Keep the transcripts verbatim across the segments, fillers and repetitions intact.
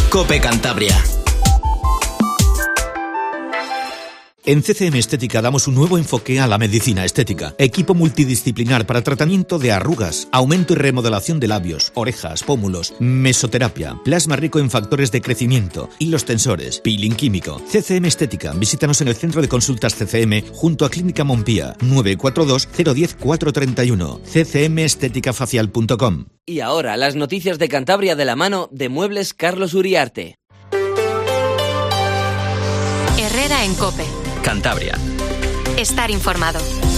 COPE Cantabria. En C C M Estética damos un nuevo enfoque a la medicina estética. Equipo multidisciplinar para tratamiento de arrugas, aumento y remodelación de labios, orejas, pómulos, mesoterapia, plasma rico en factores de crecimiento, hilos tensores, peeling químico. C C M Estética. Visítanos en el Centro de Consultas C C M junto a Clínica Montpía, nueve cuatro dos, cero uno cero, cuatro tres uno, c c m estética facial punto com. Y ahora las noticias de Cantabria de la mano de Muebles Carlos Uriarte. Herrera en COPE. Cantabria. Estar informado.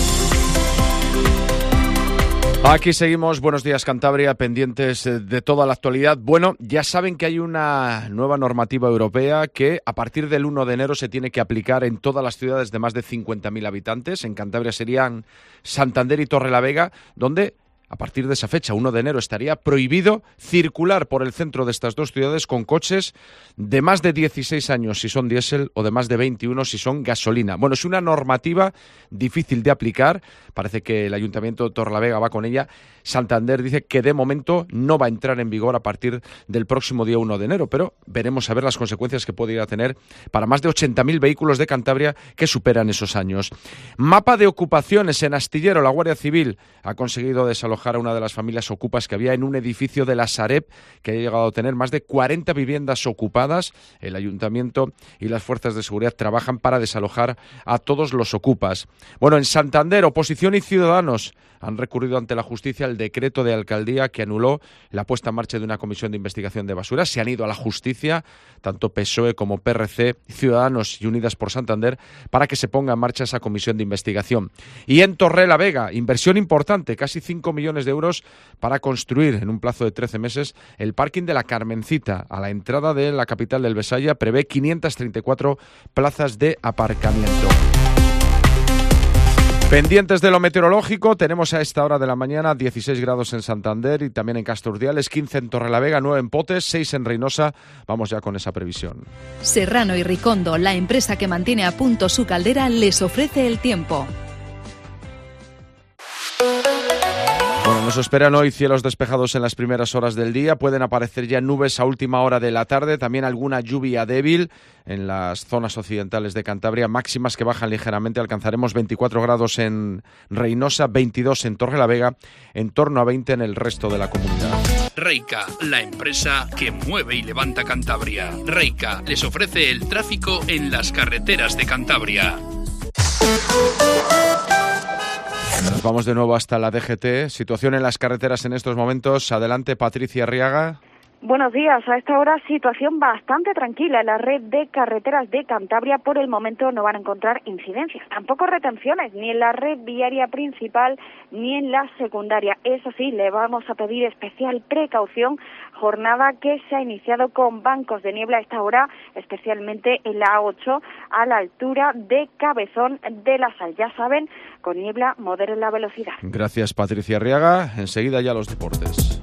Aquí seguimos, buenos días Cantabria, pendientes de toda la actualidad. Bueno, ya saben que hay una nueva normativa europea que a partir del uno de enero se tiene que aplicar en todas las ciudades de más de cincuenta mil habitantes. En Cantabria serían Santander y Torrelavega, donde a partir de esa fecha, uno de enero, estaría prohibido circular por el centro de estas dos ciudades con coches de más de dieciséis años si son diésel o de más de veintiuno si son gasolina. Bueno, es una normativa difícil de aplicar. Parece que el Ayuntamiento de Torrelavega va con ella. Santander dice que de momento no va a entrar en vigor a partir del próximo día uno de enero, pero veremos a ver las consecuencias que puede ir a tener para más de ochenta mil vehículos de Cantabria que superan esos años. Mapa de ocupaciones en Astillero. La Guardia Civil ha conseguido desalojar a una de las familias ocupas que había en un edificio de la Sareb que ha llegado a tener más de cuarenta viviendas ocupadas. El Ayuntamiento y las fuerzas de seguridad trabajan para desalojar a todos los ocupas. Bueno, en Santander, oposición y ciudadanos han recurrido ante la justicia el decreto de alcaldía que anuló la puesta en marcha de una comisión de investigación de basuras. Se han ido a la justicia, tanto P S O E como P R C, Ciudadanos y Unidas por Santander, para que se ponga en marcha esa comisión de investigación. Y en Torrelavega, inversión importante, casi cinco millones de euros para construir en un plazo de trece meses el parking de la Carmencita. A la entrada de la capital del Besaya prevé quinientas treinta y cuatro plazas de aparcamiento. Pendientes de lo meteorológico, tenemos a esta hora de la mañana dieciséis grados en Santander y también en Castro Urdiales, quince en Torrelavega, nueve en Potes, seis en Reynosa. Vamos ya con esa previsión. Serrano y Ricondo, la empresa que mantiene a punto su caldera, les ofrece el tiempo. Bueno, nos esperan hoy cielos despejados en las primeras horas del día. Pueden aparecer ya nubes a última hora de la tarde. También alguna lluvia débil en las zonas occidentales de Cantabria. Máximas que bajan ligeramente. Alcanzaremos veinticuatro grados en Reynosa, veintidós en Torrelavega, en torno a veinte en el resto de la comunidad. Reica, la empresa que mueve y levanta Cantabria. Reica les ofrece el tráfico en las carreteras de Cantabria. Nos vamos de nuevo hasta la D G T. Situación en las carreteras en estos momentos. Adelante, Patricia Arriaga. Buenos días. A esta hora situación bastante tranquila en la red de carreteras de Cantabria. Por el momento no van a encontrar incidencias, tampoco retenciones, ni en la red viaria principal ni en la secundaria. Eso sí, le vamos a pedir especial precaución, jornada que se ha iniciado con bancos de niebla a esta hora, especialmente en la A ocho, a la altura de Cabezón de la Sal. Ya saben, con niebla moderen la velocidad. Gracias, Patricia Arriaga. Enseguida ya los deportes.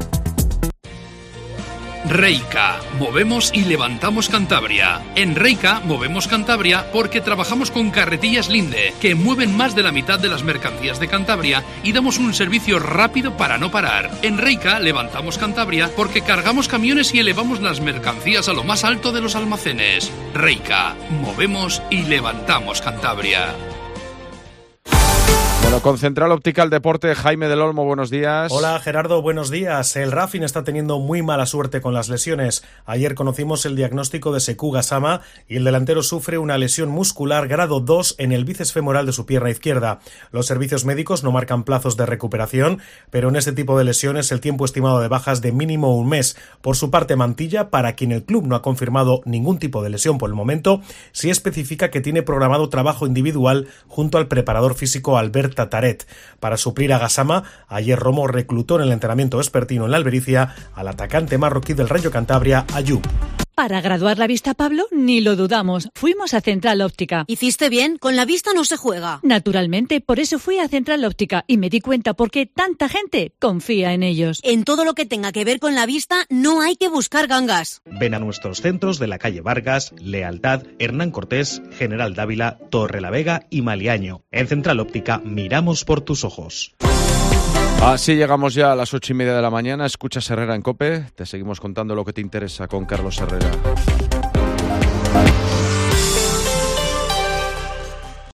Reica, movemos y levantamos Cantabria. En Reica movemos Cantabria porque trabajamos con Carretillas Linde, que mueven más de la mitad de las mercancías de Cantabria y damos un servicio rápido para no parar. En Reica levantamos Cantabria porque cargamos camiones y elevamos las mercancías a lo más alto de los almacenes. Reica, movemos y levantamos Cantabria. Bueno, con Central Optical Deporte, Jaime del Olmo, buenos días. Hola Gerardo, buenos días. El Racing está teniendo muy mala suerte con las lesiones. Ayer conocimos el diagnóstico de Sekou Gassama y el delantero sufre una lesión muscular grado dos en el bíceps femoral de su pierna izquierda. Los servicios médicos no marcan plazos de recuperación, pero en este tipo de lesiones el tiempo estimado de bajas de mínimo un mes. Por su parte, Mantilla, para quien el club no ha confirmado ningún tipo de lesión por el momento, sí especifica que tiene programado trabajo individual junto al preparador físico Albert Tataret. Para suplir a Gassama, ayer Romo reclutó en el entrenamiento vespertino en la Albericia al atacante marroquí del Rayo Cantabria, Ayub. Para graduar la vista, Pablo, ni lo dudamos. Fuimos a Central Óptica. ¿Hiciste bien? Con la vista no se juega. Naturalmente, por eso fui a Central Óptica y me di cuenta por qué tanta gente confía en ellos. En todo lo que tenga que ver con la vista no hay que buscar gangas. Ven a nuestros centros de la calle Vargas, Lealtad, Hernán Cortés, General Dávila, Torrelavega y Maliaño. En Central Óptica miramos por tus ojos. Así llegamos ya a las ocho y media de la mañana. Escuchas Herrera en COPE. Te seguimos contando lo que te interesa con Carlos Herrera.